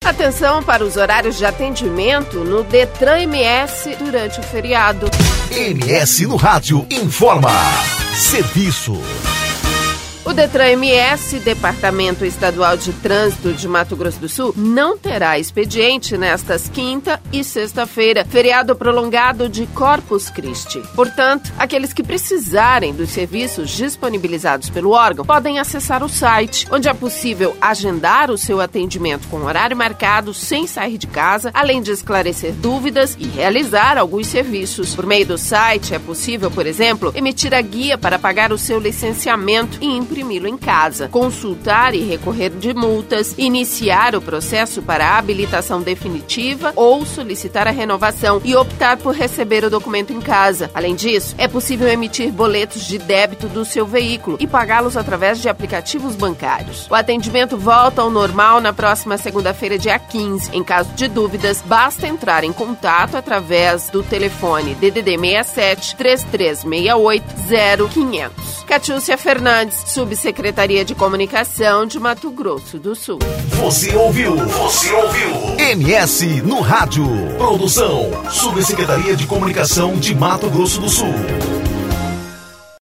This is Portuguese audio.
Atenção para os horários de atendimento no Detran MS durante o feriado. MS no Rádio informa. Serviço. O Detran MS, Departamento Estadual de Trânsito de Mato Grosso do Sul, não terá expediente nestas quinta e sexta-feira, feriado prolongado de Corpus Christi. Portanto, aqueles que precisarem dos serviços disponibilizados pelo órgão podem acessar o site, onde é possível agendar o seu atendimento com horário marcado sem sair de casa, além de esclarecer dúvidas e realizar alguns serviços. Por meio do site, é possível, por exemplo, emitir a guia para pagar o seu licenciamento e imprimi-lo em casa, consultar e recorrer de multas, iniciar o processo para a habilitação definitiva ou solicitar a renovação e optar por receber o documento em casa. Além disso, é possível emitir boletos de débito do seu veículo e pagá-los através de aplicativos bancários. O atendimento volta ao normal na próxima segunda-feira, dia 15. Em caso de dúvidas, basta entrar em contato através do telefone DDD 67 3368 0500. Catiúcia Fernandes, Subsecretaria de Comunicação de Mato Grosso do Sul. Você ouviu? MS no Rádio. Produção, Subsecretaria de Comunicação de Mato Grosso do Sul.